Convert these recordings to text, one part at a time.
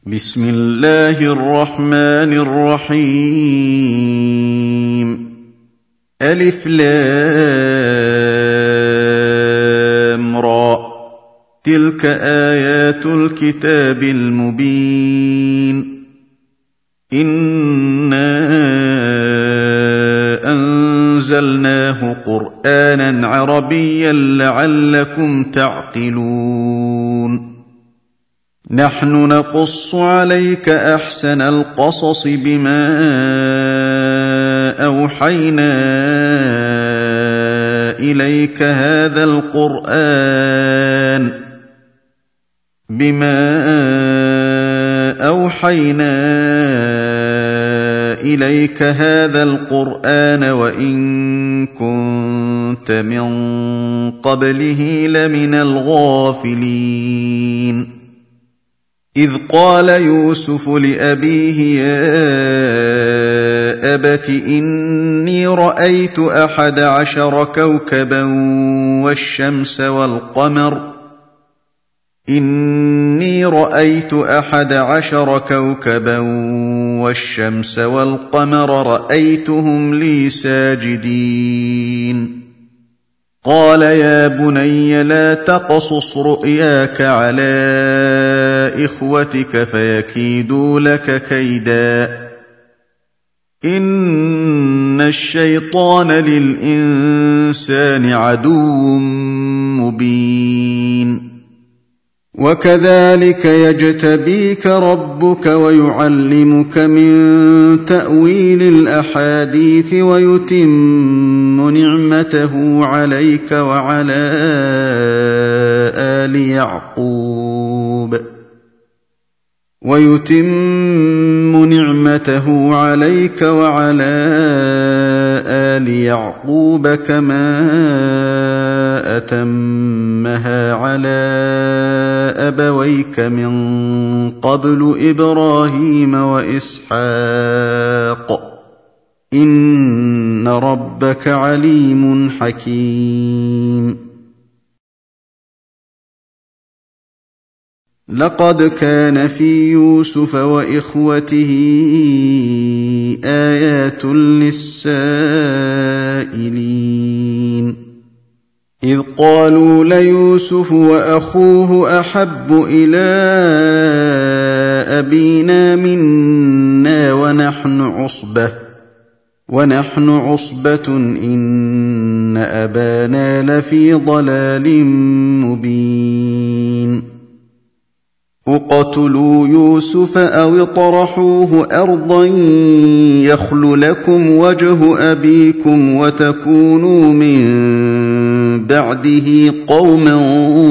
بسم الله الرحمن الرحيم ألف لام را تلك آيات الكتاب المبين إنا أنزلناه قرآنا عربيا لعلكم تعقلون نحن نقص عليك أحسن القصص بما أوحينا إليك هذا القرآن وإن كنت من قبله لمن الغافلين إذ قال يوسف لأبيه يا أبت إني رأيت 11 كوكبا والشمس والقمر رأيتهم لي ساجدين قال يا بني لا تقصص رؤياك على إخوتك فيكيدوا لك كيدا إن الشيطان للإنسان عدو مبين وكذلك يجتبيك ربك ويعلمك من تأويل الأحاديث ويتم نعمته عليك وعلى آل يعقوب كما أتمها على أبويك من قبل إبراهيم وإسحاق إن ربك عليم حكيم لقد كان في يوسف وإخوته آيات للسائلين إذ قالوا ليوسف وأخوه أحب إلى أبينا منا ونحن عصبة إن أبانا لفي ضلال مبين اقتلوا يوسف أو اطرحوه أرضا يخل لكم وجه أبيكم وتكونوا من بعده قوما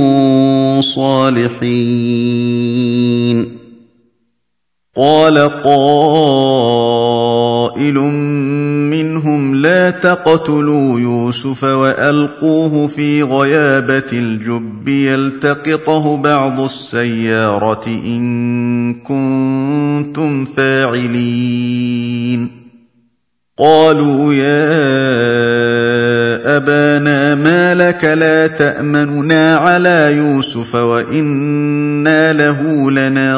صالحين قال قائل منهم لا تقتلوا يوسف وألقوه في غيابة الجب يلتقطه بعض السيارة إن كنتم فاعلين قالوا يا أبانا ما لك لا تأمننا على يوسف وإنا له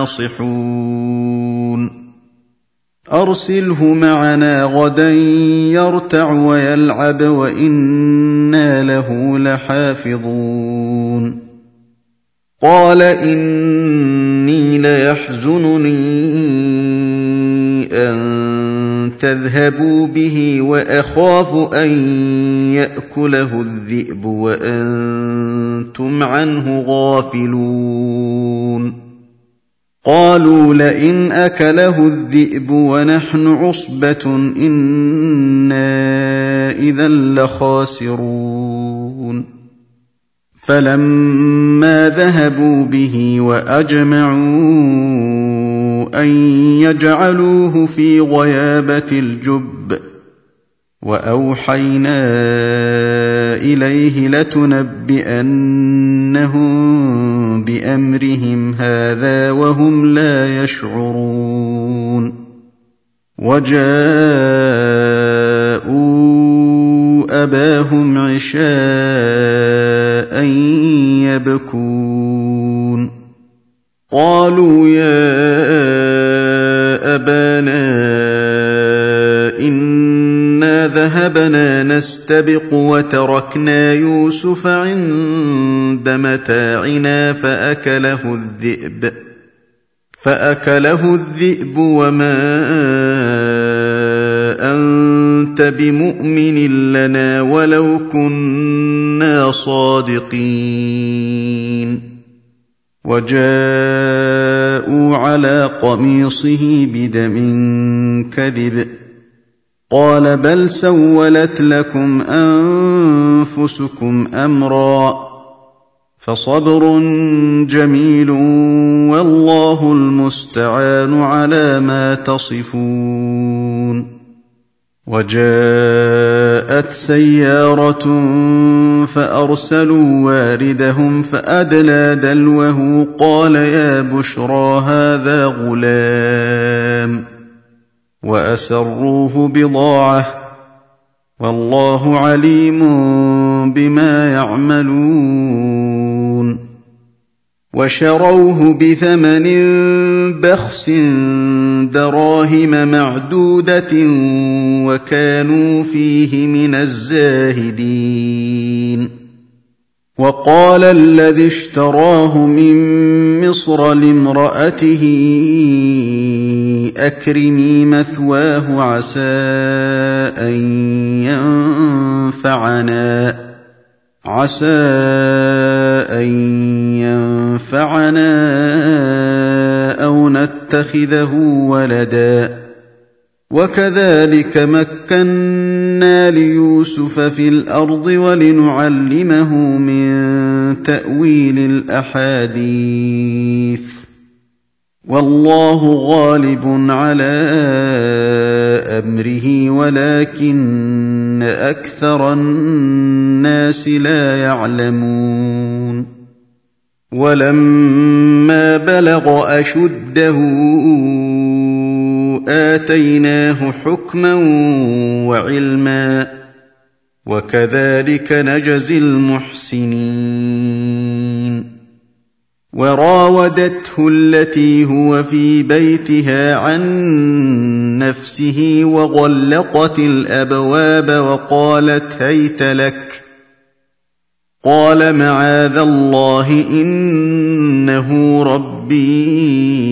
لناصحون أرسله معنا غدا يرتع ويلعب وإنا له لحافظون قال إني ليحزنني أن تذهبوا به وأخاف أن يأكله الذئب وأنتم عنه غافلون قالوا لئن أكله الذئب ونحن عصبة إنا إذا لخاسرون فلما ذهبوا به وأجمعوا أن يجعلوه في غيابة الجب وأوحينا إليه لتنبئنهم بأمرهم هذا وهم لا يشعرون وجاءوا أباهم عشاء يبكون قالوا يا أبانا إنا ذهبنا نستبق وتركنا يوسف عند متاعنا فأكله الذئب وما أنت بمؤمن لنا ولو كنا صادقين وجاءوا على قميصه بدم كذب قال بل سولت لكم أنفسكم أمرا فصبر جميل والله المستعان على ما تصفون وجاءت سيارة فأرسلوا واردهم فأدلى دلوه قال يا بشرى هذا غلام وأسروه بضاعة والله عليم بما يعملون وشروه بثمن بخس دراهم معدودة وكانوا فيه من الزاهدين وقال الذي اشتراه من مصر لامرأته أكرمي مثواه عسى أن ينفعنا أو نتخذه ولدا وكذلك مكنا ليوسف في الأرض ولنعلمه من تأويل الأحاديث والله غالب على أمره ولكن أكثر الناس لا يعلمون ولما بلغ أشده آتيناه حكما وعلما وكذلك نجزي المحسنين وراودته التي هو في بيتها عن نفسه وغلقت الأبواب وقالت هيت لك قال معاذ الله إنه ربي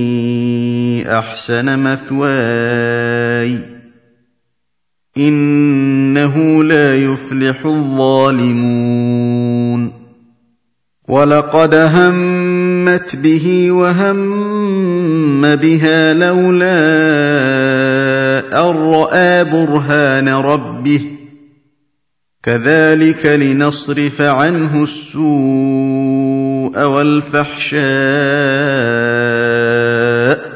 أحسن مثواي إنه لا يفلح الظالمون ولقد همت به وهم بها لولا أن رأى برهان ربه كذلك لنصرف عنه السوء والفحشاء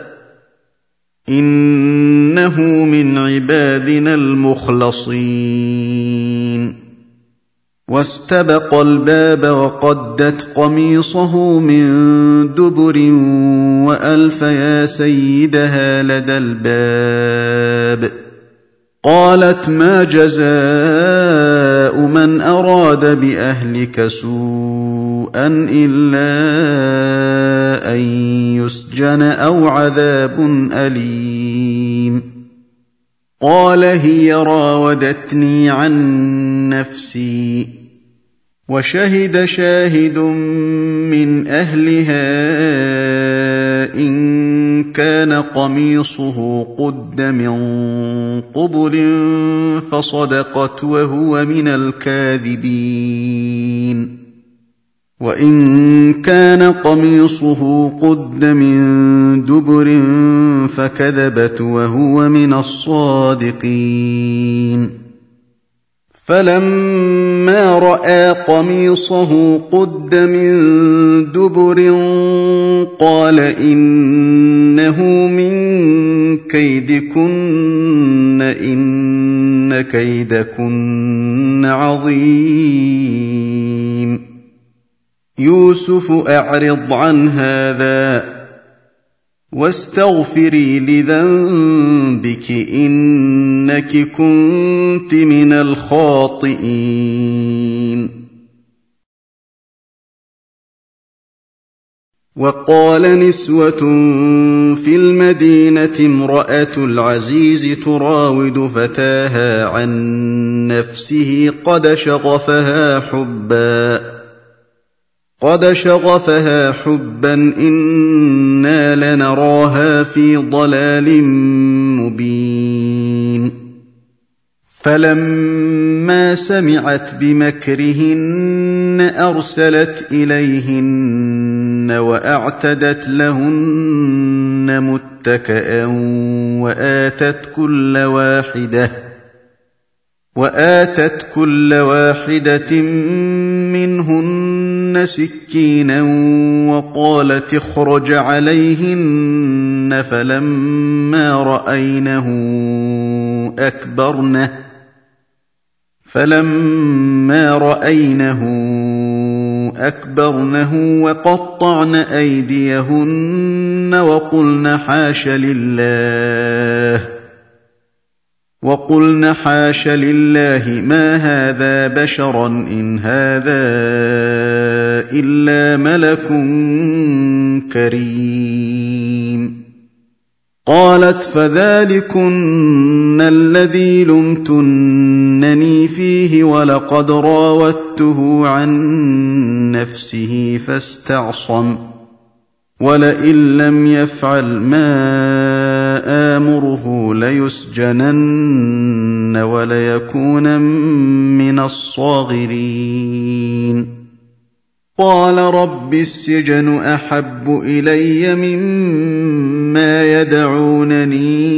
إنه من عبادنا المخلصين واستبق الباب وقدت قميصه من دبر وألف يا سيدها لدى الباب قالت ما جزاء من أراد بأهلك سوءا إلا أن يسجن أو عذاب أليم قال هي راودتني عن نفسي وشهد شاهد من أهلها إن كان قميصه قد من قبل فصدقت وهو من الكاذبين وإن كان قميصه قد من دبر فكذبت وهو من الصادقين فلما رأى قميصه قد من دبر قال إنه من كيدكن إن كيدكن عظيم يوسف أعرض عن هذا واستغفري لذنبك إنك كنت من الخاطئين وقال نسوة في المدينة امرأة العزيز تراود فتاها عن نفسه قد شغفها حبا إنا لنراها في ضلال مبين فلما سمعت بمكرهن أرسلت إليهن وأعتدت لهن متكئا وآتت كل واحدة منهن سكينا وقالت اخرج عليهن فلما رأينه أكبرنه وقطعن أيديهن وقلن حاش لله ما هذا بشرا إن هذا إلا ملك كريم قالت فذلكن الذي لمتنني فيه ولقد راودته عن نفسه فاستعصم ولئن لم يفعل ما آمره ليسجنن وليكونن من الصاغرين قال رب السجن أحب إلي مما يدعونني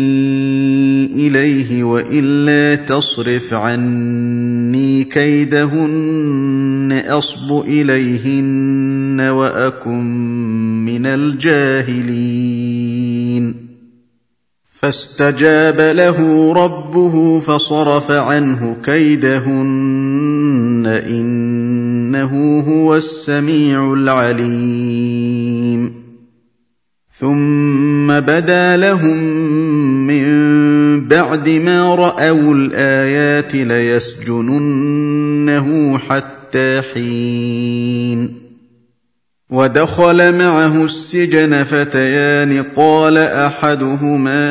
إليه وإلا تصرف عني كيدهن أصب إليهن وأكن من الجاهلين فاستجاب له ربه فصرف عنه كيدهن إنه هو السميع العليم ثم بدا لهم من بعد ما رأوا الآيات ليسجننه حتى حين ودخل معه السجن فتيان قال أحدهما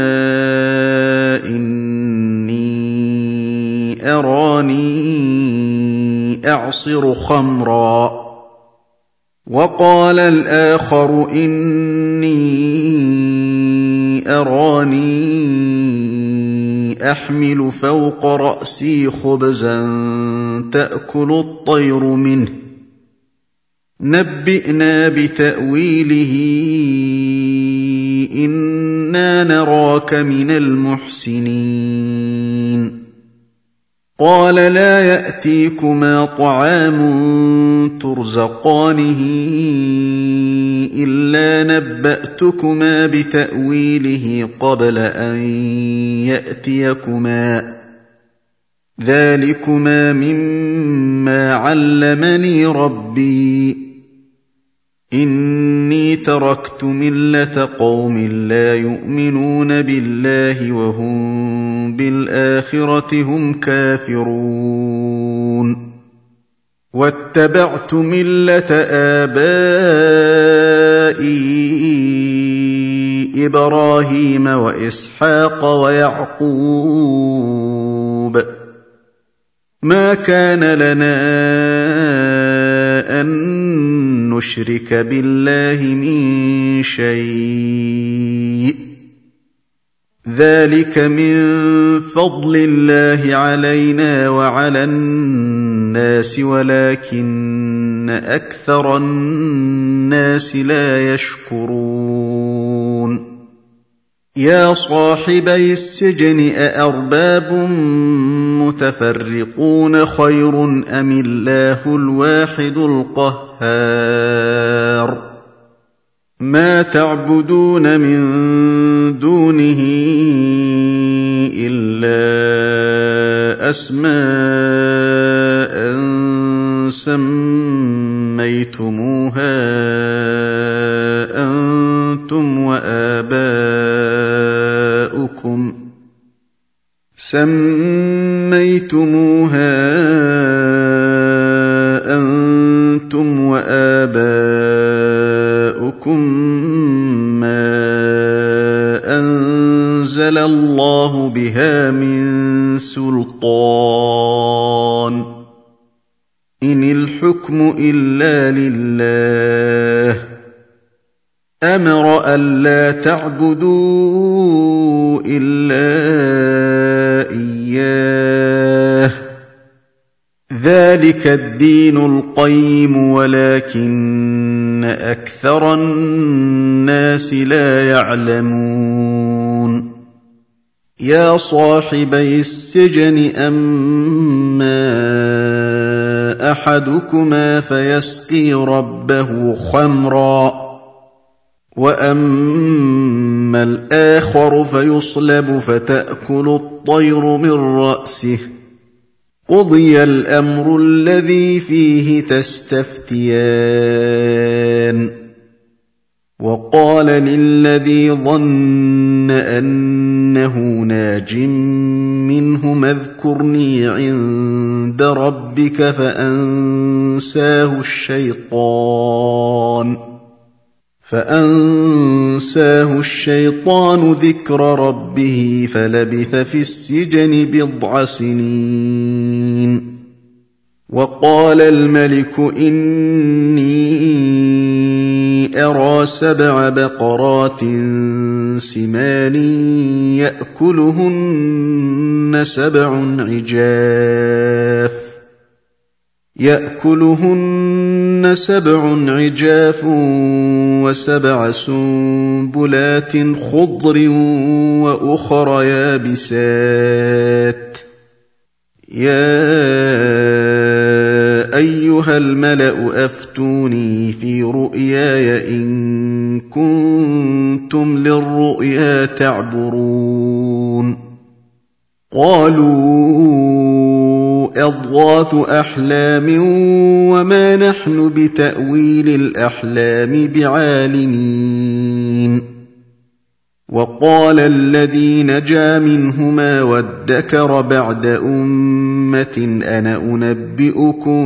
إني أراني أعصر خمرا وقال الآخر إني أراني أحمل فوق رأسي خبزا تأكل الطير منه نبئنا بتأويله إنا نراك من المحسنين قال لا يأتيكما طعام ترزقانه إلا نبأتكما بتأويله قبل أن يأتيكما ذلكما مما علمني ربي إني تركت ملة قوم لا يؤمنون بالله وهم بالآخرة هم كافرون واتبعت ملة آبائي إبراهيم وإسحاق ويعقوب ما كان لنا أن نشرك بالله من شيء ذلك من فضل الله علينا وعلى الناس ولكن أكثر الناس لا يشكرون يا صاحبي السجن أأرباب متفرقون خير أم الله الواحد القهار ما تعبدون من دونه إلا أسماء سميتموها أنتم وآباؤكم أنزل الله بها من سلطان إن الحكم إلا لله أمر ألا تعبدوا إلا إياه ذلك الدين القيم ولكن أكثر الناس لا يعلمون يا صاحبي السجن أما أحدكما فيسقي ربه خمرا وأما الآخر فيصلب فتأكل الطير من رأسه قضي الأمر الذي فيه تستفتيان وقال للذي ظن أنه ناج منهما اذكرني عند ربك فأنساه الشيطان ذكر ربه فلبث في السجن 9 سنين وقال الملك إني أرى 7 بقرات سمان يأكلهن 7 عجاف و7 سنبلات خضر وأخر يابسات يا أيها الملأ أفتوني في رؤياي إن كنتم للرؤيا تعبرون قالوا أضغاث أحلام وما نحن بتأويل الأحلام بعالمين وقال الذي نجا منهما وادكر بعد أمة أنا أنبئكم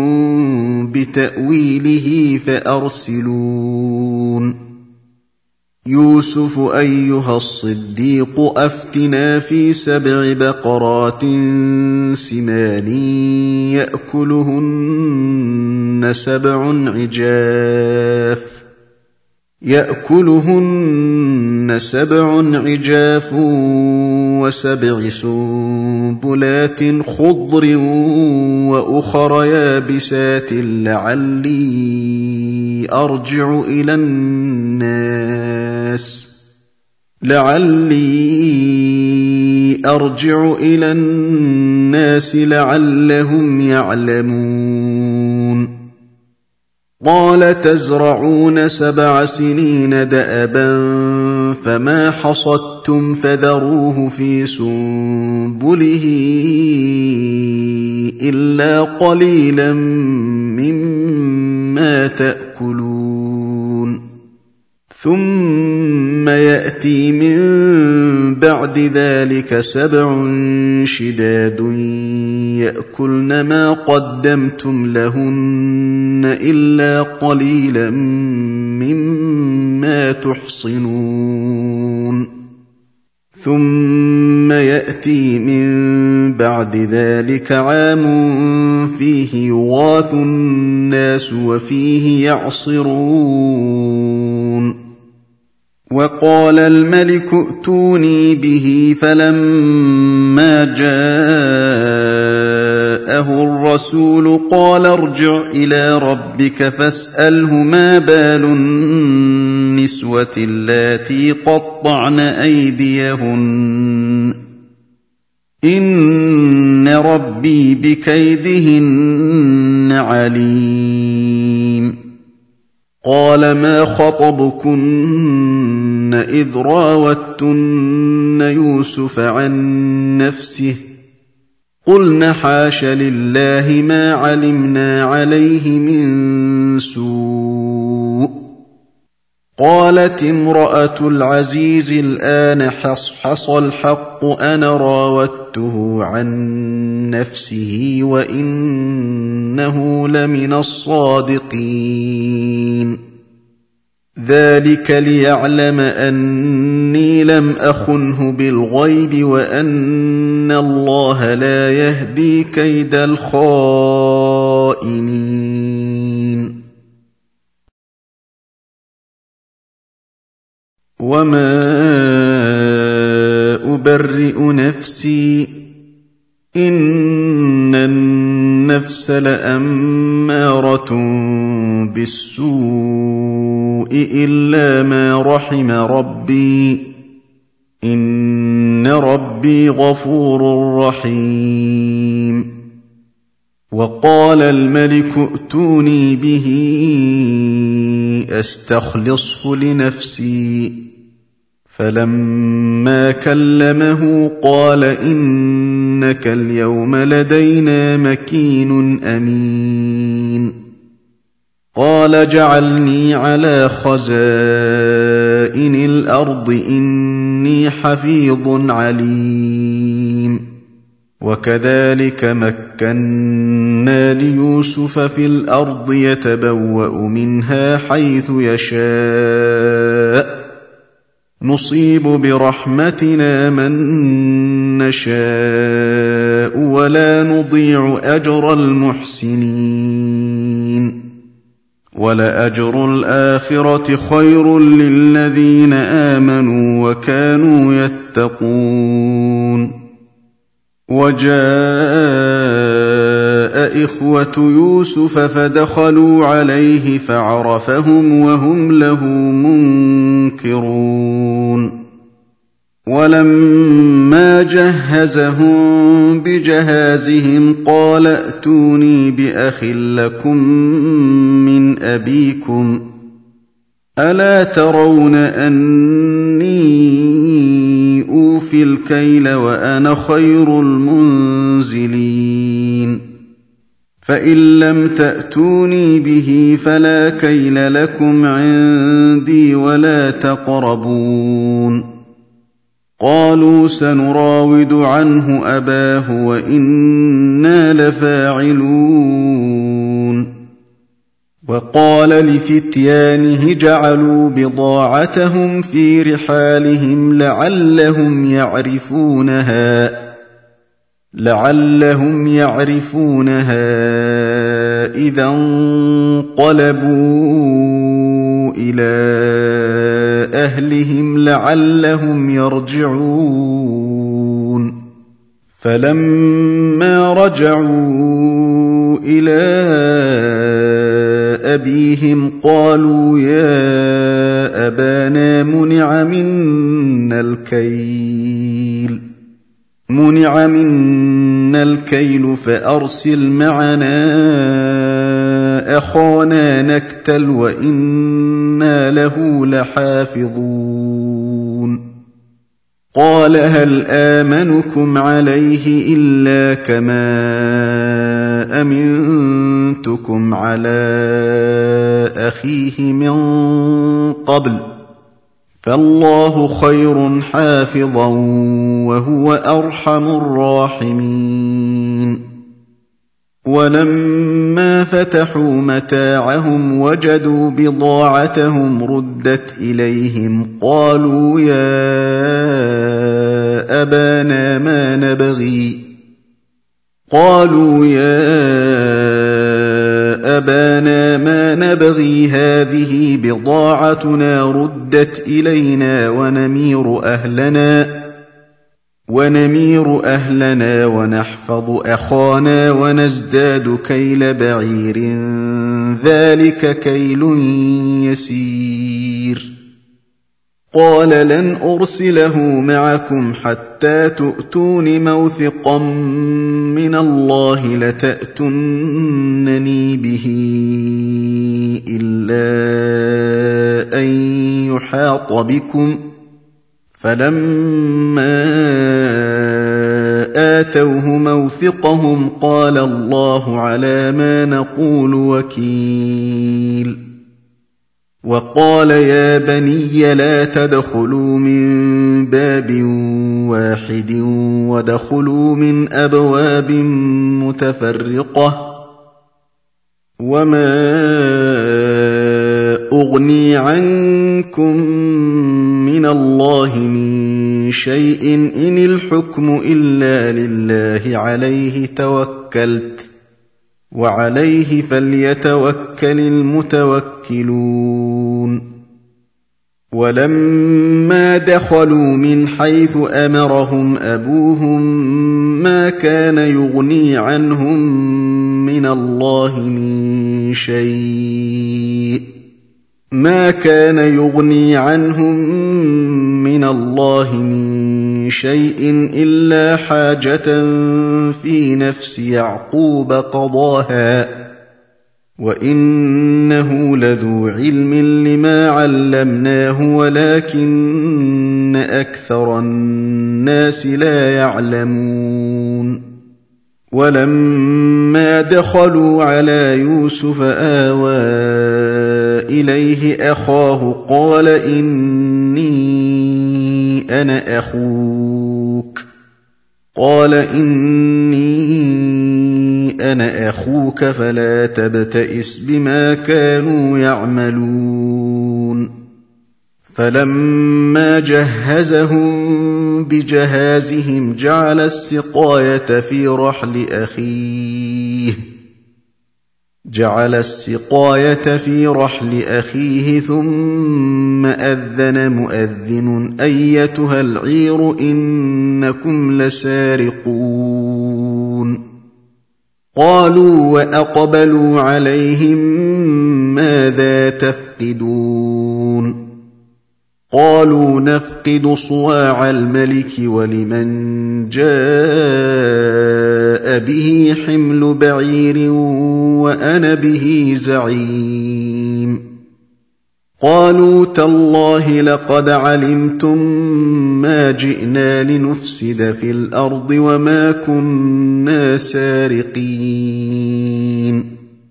بتأويله فأرسلون يوسف أيها الصديق أفتنا في 7 بقرات سمان يأكلهن 7 عجاف و7 سنبلات خضر وأخر يابسات لعلي أرجع إلى الناس لعلهم يعلمون قال تزرعون 7 سنين دأبا فما حصدتم فذروه في سنبله إلا قليلا مما تأكلون ثم يأتي من بعد ذلك 7 شداد يأكلن ما قدمتم لهن إلا قليلا مما تحصنون ثم يأتي من بعد ذلك عام فيه يغاث الناس وفيه يعصرون وقال الملك ائتوني به فلما جاءه الرسول قال ارجع إلى ربك فاسأله ما بال النسوة اللاتي قطعن أيديهن إن ربي بكيدهن عليم قال ما خطبكن إذ راوتن يوسف عن نفسه قلن حاش لله ما علمنا عليه من سوء قالت امرأة العزيز الآن حصحص الحق أنا راودته عن نفسه وإنه لمن الصادقين ذلك ليعلم أني لم أخنه بالغيب وأن الله لا يهدي كيد الخائنين. وما أبرئ نفسي إن النفس لأمارة بالسوء إلا ما رحم ربي إن ربي غفور رحيم. وقال الملك ائتوني به أستخلصه لنفسي فلما كلمه قال إنك اليوم لدينا مكين أمين. قال جعلني على خزائن الأرض إني حفيظ عليم. وكذلك مكنا ليوسف في الأرض يتبوأ منها حيث يشاء نصيب برحمتنا من نشاء ولا نضيع أجر المحسنين. ولأجر الآخرة خير للذين آمنوا وكانوا يتقون. وجاء إخوة يوسف فدخلوا عليه فعرفهم وهم له منكرون. ولما جهزهم بجهازهم قال ائتوني بأخ لكم من أبيكم ألا ترون أني أوفي الكيل وأنا خير المنزلين. فإن لم تأتوني به فلا كيل لكم عندي ولا تقربون. قالوا سنراود عنه أباه وإنا لفاعلون. وقال لفتيانه جعلوا بضاعتهم في رحالهم لعلهم يعرفونها إذا انقلبوا إلى أهلهم لعلهم يرجعون. فلما رجعوا إلى أبيهم قالوا يا أبانا منع منا الكيل فأرسل معنا أخانا نكتل وإنا له لحافظون. قال هل آمنكم عليه إلا كما أمنتكم على أخيه من قبل فالله خير حافظا وهو أرحم الراحمين. ولما فتحوا متاعهم وجدوا بضاعتهم ردت إليهم قالوا يا أبانا ما نبغي هذه بضاعتنا ردت إلينا ونمير أهلنا ونحفظ أخانا ونزداد كيل بعير ذلك كيل يسير. قال لن أرسله معكم حتى تؤتون موثقا من الله لتأتونني به إلا أن يحاط بكم. فلما آتوه موثقهم قال الله على ما نقول وكيل. وقال يا بني لا تدخلوا من باب واحد وادخلوا من أبواب متفرقة وما أغني عنكم من الله من شيء إن الحكم إلا لله عليه توكلت وعليه فليتوكل المتوكلون ولما دخلوا من حيث أمرهم أبوهم ما كان يغني عنهم من الله من شيء إلا حاجة في نفس يعقوب قضاها وإنه لذو علم لما علمناه ولكن أكثر الناس لا يعلمون ولما دخلوا على يوسف آوى إليه أخاه قال إني أنا أخوك فلا تبتئس بما كانوا يعملون فلما جهزهم بجهازهم جعل السقاية في رحل أخيه ثم أذن مؤذن أيتها العير إنكم لسارقون قالوا وأقبلوا عليهم ماذا تفقدون قالوا نفقد صواع الملك ولمن جاء به حمل بعير وأنا به زعيم قالوا تالله لقد علمتم ما جئنا لنفسد في الأرض وما كنا سارقين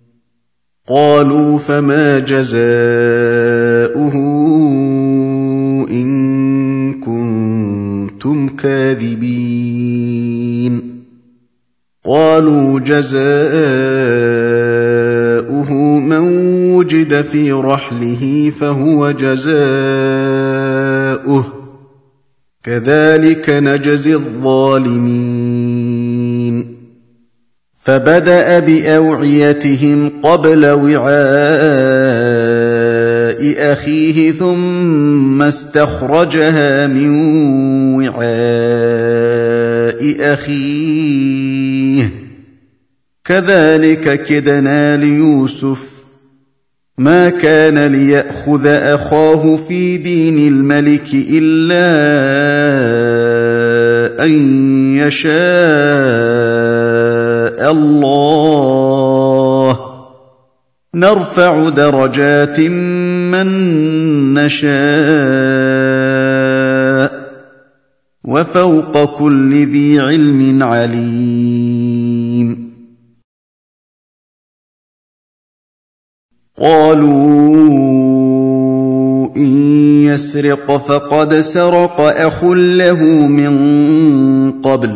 قالوا فما جزاؤه إن كنتم كاذبين قالوا جزاؤه من وجد في رحله فهو جزاؤه كذلك نجزي الظالمين فبدأ بأوعيتهم قبل وعاء أخيه ثم استخرجها من وعاء أخيه كذلك كدنا ليوسف ما كان ليأخذ أخاه في دين الملك إلا أن يشاء الله نرفع درجات من نشاء وفوق كل ذي علم عليم قالوا إن يسرق فقد سرق أخ له من قبل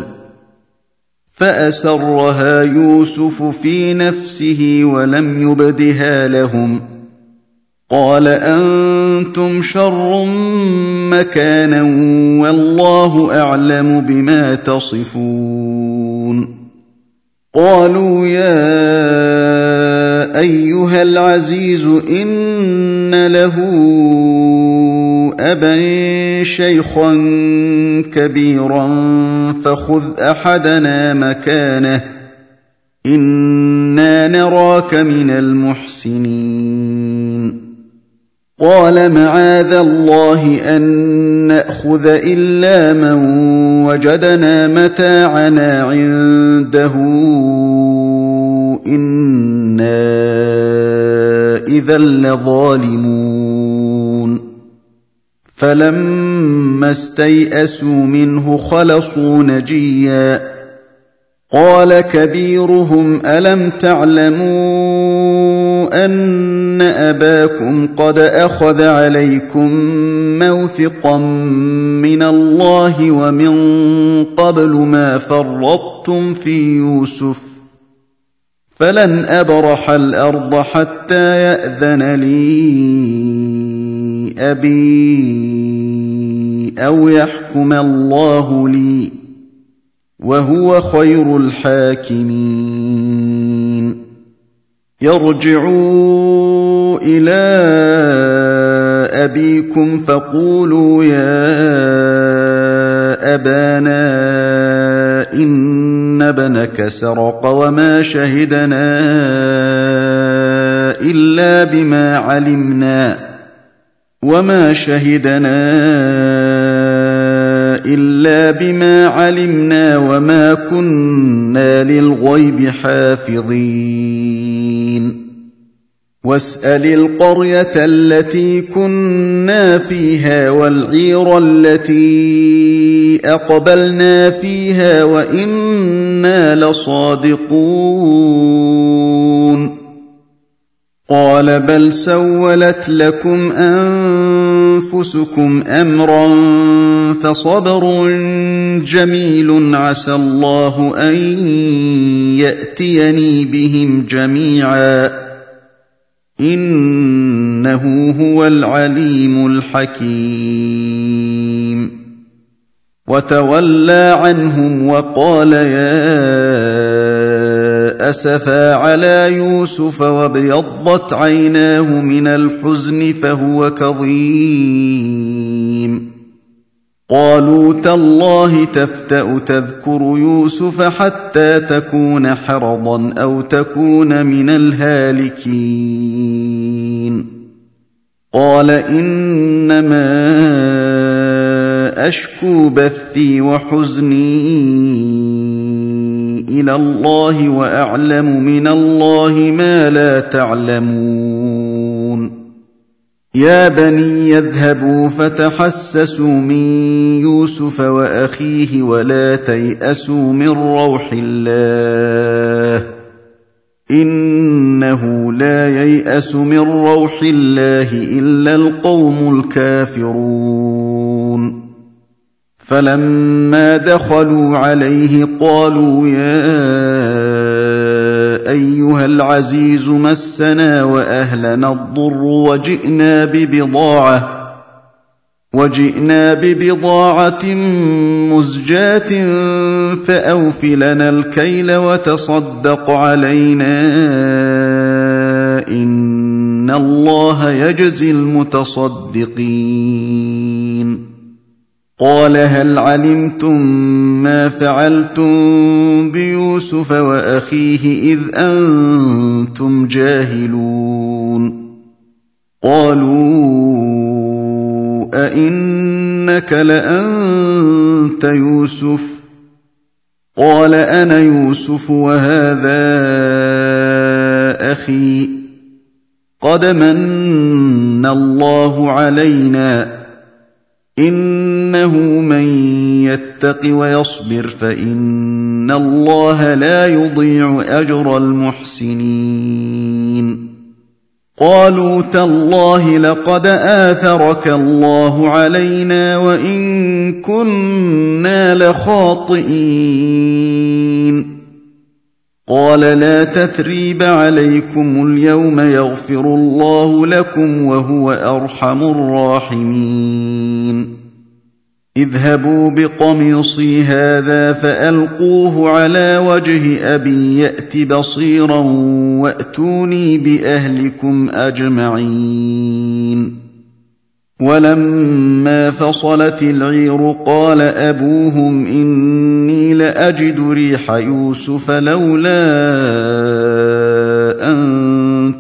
فأسرها يوسف في نفسه ولم يبدها لهم قال أنتم شر مكانا والله أعلم بما تصفون قالوا يا أيها العزيز إن له أبا شيخا كبيرا فخذ أحدنا مكانه إنا نراك من المحسنين قال معاذ الله أن نأخذ إلا من وجدنا متاعنا عنده إنا إذا لظالمون فلما استيئسوا منه خلصوا نجيا قال كبيرهم ألم تعلموا أن أباكم قد أخذ عليكم موثقا من الله ومن قبل ما فرطتم في يوسف فلن أبرح الأرض حتى يأذن لي أبي أو يحكم الله لي وهو خير الحاكمين. يرجعوا إلى أبيكم فقولوا يا أبانا إن ابنك سرق وما شهدنا إلا بما علمنا وما كنا للغيب حافظين. واسأل القرية التي كنا فيها والعير التي أقبلنا فيها وإنا لصادقون. قال بل سولت لكم أنفسكم أمرا فصبر جميل عسى الله أن يأتيني بهم جميعا إنه هو العليم الحكيم. وتولى عنهم وقال يا أسفا على يوسف وابيضت عيناه من الحزن فهو كظيم. قالوا تالله تفتأ تذكر يوسف حتى تكون حرضا أو تكون من الهالكين. قال إنما أشكو بثي وحزني إلى الله وأعلم من الله ما لا تعلمون. يا بني يذهبوا فتحسسوا من يوسف وأخيه ولا تيأسوا من روح الله إنه لا ييأس من روح الله إلا القوم الكافرون. فلما دخلوا عليه قالوا يا أيها العزيز مسنا وأهلنا الضر وجئنا ببضاعة مزجاة فأوف لنا الكيل وتصدق علينا إن الله يجزي المتصدقين. قال هل علمتم ما فعلتم بيوسف وأخيه إذ أنتم جاهلون؟ قالوا أئنك لأنت يوسف؟ قال أنا يوسف وهذا أخي قد من الله علينا إنه من يتق ويصبر فإن الله لا يضيع أجر المحسنين. قالوا تالله لقد آثرك الله علينا وإن كنا لخاطئين. قال لا تثريب عليكم اليوم يغفر الله لكم وهو أرحم الراحمين. اذهبوا بقميصي هذا فألقوه على وجه أبي يأت بصيرا وأتوني بأهلكم أجمعين. ولما فصلت العير قال أبوهم إني لأجد ريح يوسف لولا أن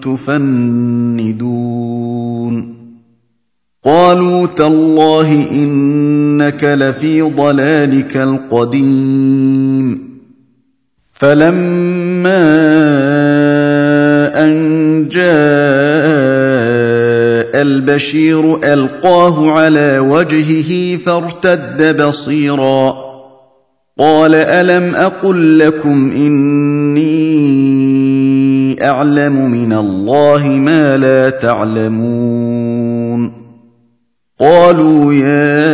تفندون. قالوا تالله إنك لفي ضلالك القديم. فلما أن جاء البشير ألقاه على وجهه فارتد بصيرا قال ألم أقل لكم إني أعلم من الله ما لا تعلمون. قالوا يا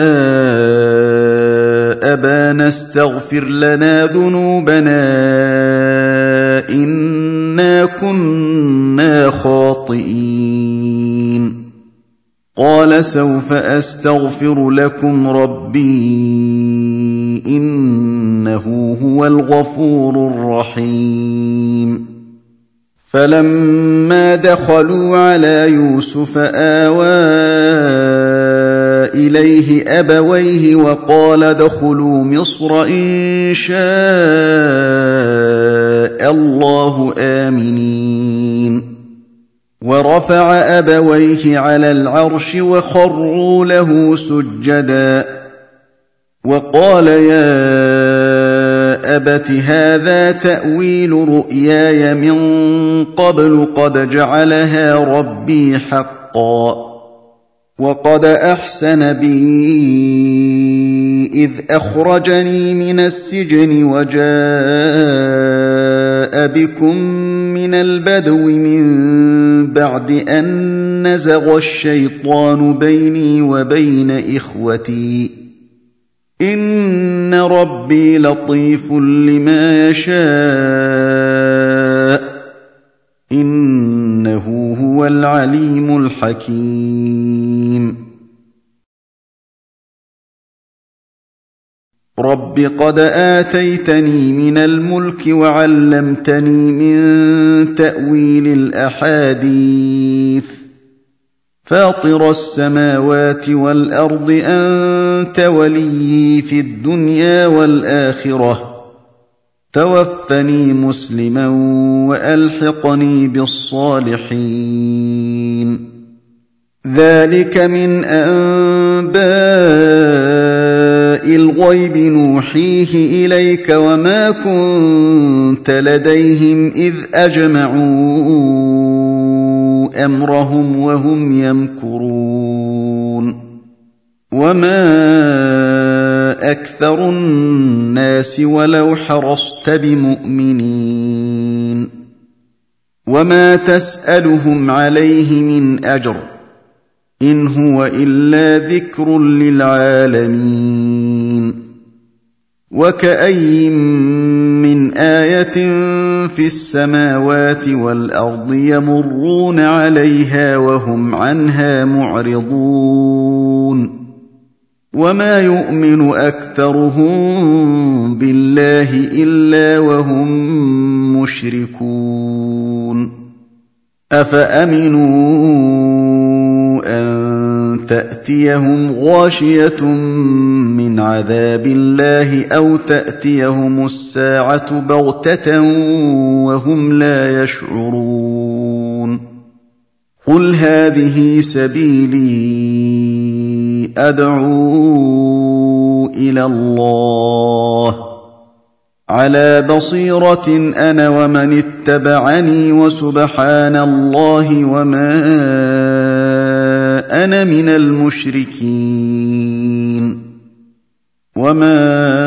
أبانا استغفر لنا ذنوبنا إننا إِنَّا كُنَّا خَاطِئِينَ قَالَ سَوْفَ أَسْتَغْفِرُ لَكُمْ رَبِّي إِنَّهُ هُوَ الْغَفُورُ الرَّحِيمُ فَلَمَّا دَخَلُوا عَلَىٰ يُوسُفَ آوَىٰ إِلَيْهِ أَبَوَيْهِ وَقَالَ ادْخُلُوا مِصْرَ إِن شَاءَ اللَّهُ آمِنِينَ وَرَفَعَ أَبَوَيْهِ عَلَى الْعَرْشِ وَخَرُّوا لَهُ سُجَّدًا وَقَالَ يَا أَبَتِ هَٰذَا تَأْوِيلُ رُؤْيَايَ مِن قَبْلُ قَدْ جَعَلَهَا رَبِّي حَقًّا وَقَدْ أَحْسَنَ بِي إِذْ أَخْرَجَنِي مِنَ السِّجْنِ وَجَاءَ بِكُم مِّنَ الْبَدْوِ مِن بَعْدِ أَن نَّزَغَ الشَّيْطَانُ بَيْنِي وَبَيْنَ إِخْوَتِي إِنَّ رَبِّي لَطِيفٌ لِّمَا يَشَاءُ إِنَّهُ هُوَ الْعَلِيمُ الْحَكِيمُ رَبِّ قَدْ آتَيْتَنِي مِنَ الْمُلْكِ وَعَلَّمْتَنِي مِن تَأْوِيلِ الْأَحَادِيثِ فَاطِرَ السَّمَاوَاتِ وَالْأَرْضِ أَنتَ وَلِيِّي فِي الدُّنْيَا وَالْآخِرَةِ تَوَفَّنِي مُسْلِمًا وَأَلْحِقْنِي بِالصَّالِحِينَ ذَلِكَ مِنْ أَنبَاءِ الْغَيْبِ نُوحِيهِ إِلَيْكَ وَمَا كُنتَ لَدَيْهِمْ إِذْ أَجْمَعُوا أَمْرَهُمْ وَهُمْ يَمْكُرُونَ وَمَا أَكْثَرُ النَّاسِ وَلَوْ حَرَصْتَ بِمُؤْمِنِينَ وَمَا تَسْأَلُهُمْ عَلَيْهِ مِنْ أَجْرٍ إِنْ هُوَ إِلَّا ذِكْرٌ لِّلْعَالَمِينَ وَكَأَيِّن مِّنْ آيَةٍ فِي السَّمَاوَاتِ وَالْأَرْضِ يَمُرُّونَ عَلَيْهَا وَهُمْ عَنْهَا مُعْرِضُونَ وَمَا يُؤْمِنُ أَكْثَرُهُم بِاللَّهِ إِلَّا وَهُم مُّشْرِكُونَ أَفَأَمِنُوا أَن تَأْتِيَهُمْ غَاشِيَةٌ مِّنْ عَذَابِ اللَّهِ أَوْ تَأْتِيَهُمُ السَّاعَةُ بَغْتَةً وَهُمْ لَا يَشْعُرُونَ قُلْ هَٰذِهِ سَبِيلِي أَدْعُو إِلَى اللَّهِ عَلَىٰ بَصِيرَةٍ أَنَا وَمَنِ اتَّبَعَنِي وَسُبْحَانَ اللَّهِ وَمَا أَنَا مِنَ الْمُشْرِكِينَ وَمَا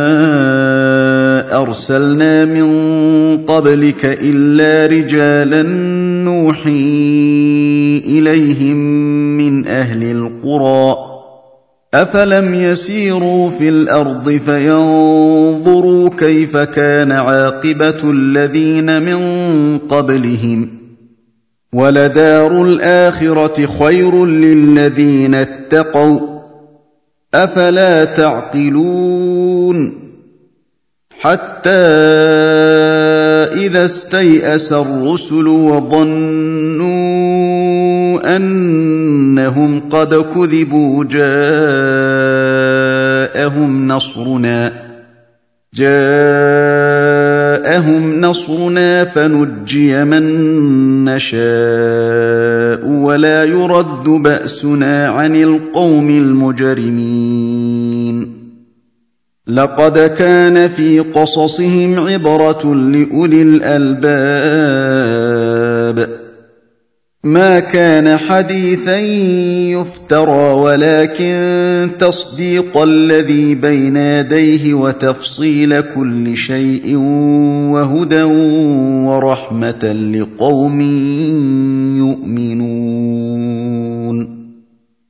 أَرْسَلْنَا مِن قَبْلِكَ إِلَّا رِجَالًا نُّوحِي إِلَيْهِم مِّنْ أَهْلِ الْقُرَىٰ أَفَلَمْ يَسِيرُوا فِي الْأَرْضِ فَيَنظُرُوا كَيْفَ كَانَ عَاقِبَةُ الَّذِينَ مِن قَبْلِهِمْ ۚ وَلَدَارُ الْآخِرَةِ خَيْرٌ لِّلَّذِينَ اتَّقَوْا ۗ أَفَلَا تَعْقِلُونَ حَتَّىٰ إِذَا اسْتَيْأَسَ الرُّسُلُ وَظَنُّوا أَنَّهُمْ قَدْ كُذِبُوا جَاءَهُمْ نَصْرُنَا فَنُجِّيَ مَن نَّشَاءُ وَلَا يُرَدُّ بَأْسُنَا عَنِ الْقَوْمِ الْمُجْرِمِينَ لَقَدْ كَانَ فِي قَصَصِهِمْ عِبْرَةٌ لِّأُولِي الْأَلْبَابِ مَا كَانَ حَدِيثًا يُفْتَرَىٰ وَلَٰكِن تَصْدِيقَ الَّذِي بَيْنَ يَدَيْهِ وَتَفْصِيلَ كُلِّ شَيْءٍ وَهُدًى وَرَحْمَةً لِّقَوْمٍ يُؤْمِنُونَ